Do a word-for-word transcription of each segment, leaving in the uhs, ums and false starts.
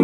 Morning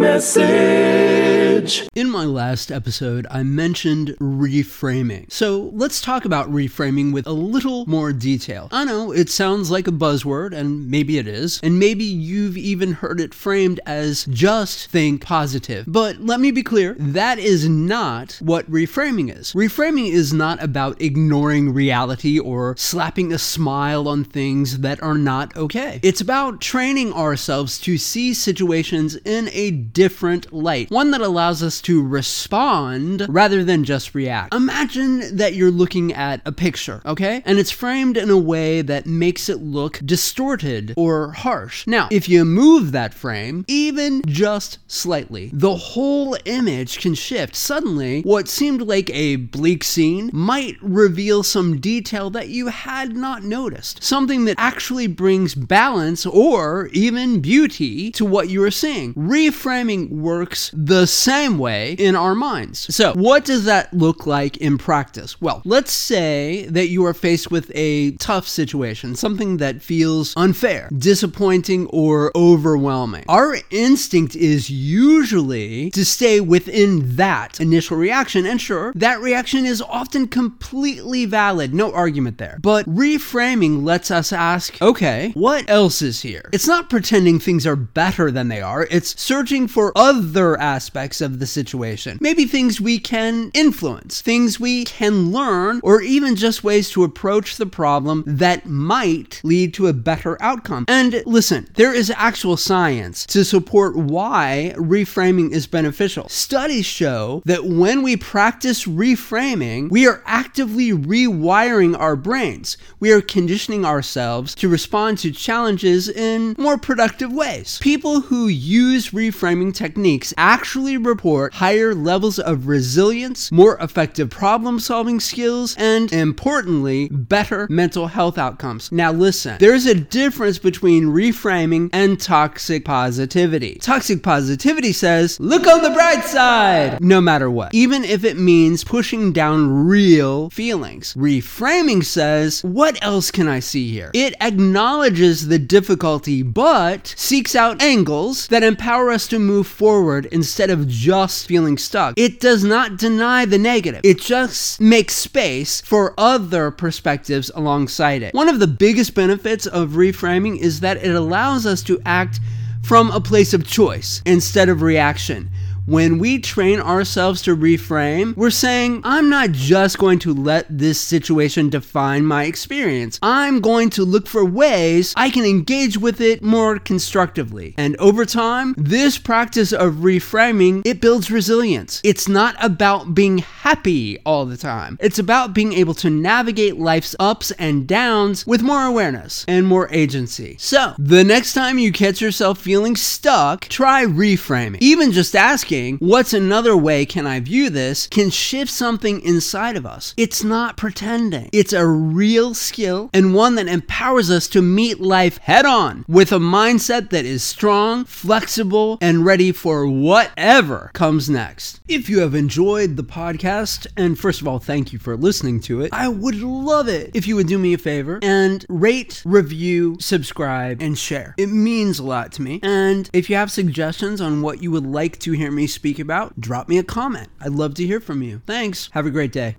Message. In my last episode, I mentioned reframing. So let's talk about reframing with a little more detail. I know it sounds like a buzzword, and maybe it is, and maybe you've even heard it framed as just think positive. But let me be clear, that is not what reframing is. Reframing is not about ignoring reality or slapping a smile on things that are not okay. It's about training ourselves to see situations in a different light, one that allows us to respond rather than just react. Imagine that you're looking at a picture, okay? And it's framed in a way that makes it look distorted or harsh. Now, if you move that frame, even just slightly, the whole image can shift. Suddenly, what seemed like a bleak scene might reveal some detail that you had not noticed. Something that actually brings balance or even beauty to what you are seeing. Reframing works the same way in our minds. So, what does that look like in practice? Well, let's say that you are faced with a tough situation, something that feels unfair, disappointing, or overwhelming. Our instinct is usually to stay within that initial reaction, and sure, that reaction is often completely valid, no argument there. But reframing lets us ask, okay, what else is here? It's not pretending things are better than they are, it's searching for other aspects of the situation. Maybe things we can influence, things we can learn, or even just ways to approach the problem that might lead to a better outcome. And listen, there is actual science to support why reframing is beneficial. Studies show that when we practice reframing, we are actively rewiring our brains. We are conditioning ourselves to respond to challenges in more productive ways. People who use reframing techniques actually report higher levels of resilience, more effective problem-solving skills, and importantly, better mental health outcomes. Now listen, there's a difference between reframing and toxic positivity. Toxic positivity says, look on the bright side, no matter what, even if it means pushing down real feelings. Reframing says, what else can I see here? It acknowledges the difficulty, but seeks out angles that empower us to move forward instead of just feeling stuck. It does not deny the negative. It just makes space for other perspectives alongside it. One of the biggest benefits of reframing is that it allows us to act from a place of choice instead of reaction. When we train ourselves to reframe, we're saying, I'm not just going to let this situation define my experience. I'm going to look for ways I can engage with it more constructively. And over time, this practice of reframing, it builds resilience. It's not about being happy all the time. It's about being able to navigate life's ups and downs with more awareness and more agency. So, the next time you catch yourself feeling stuck, try reframing. Even just asking, what's another way can I view this, can shift something inside of us. It's not pretending. It's a real skill and one that empowers us to meet life head on with a mindset that is strong, flexible, and ready for whatever comes next. If you have enjoyed the podcast, and first of all, thank you for listening to it, I would love it if you would do me a favor and rate, review, subscribe, and share. It means a lot to me. And if you have suggestions on what you would like to hear me speak about, drop me a comment. I'd love to hear from you. Thanks. Have a great day.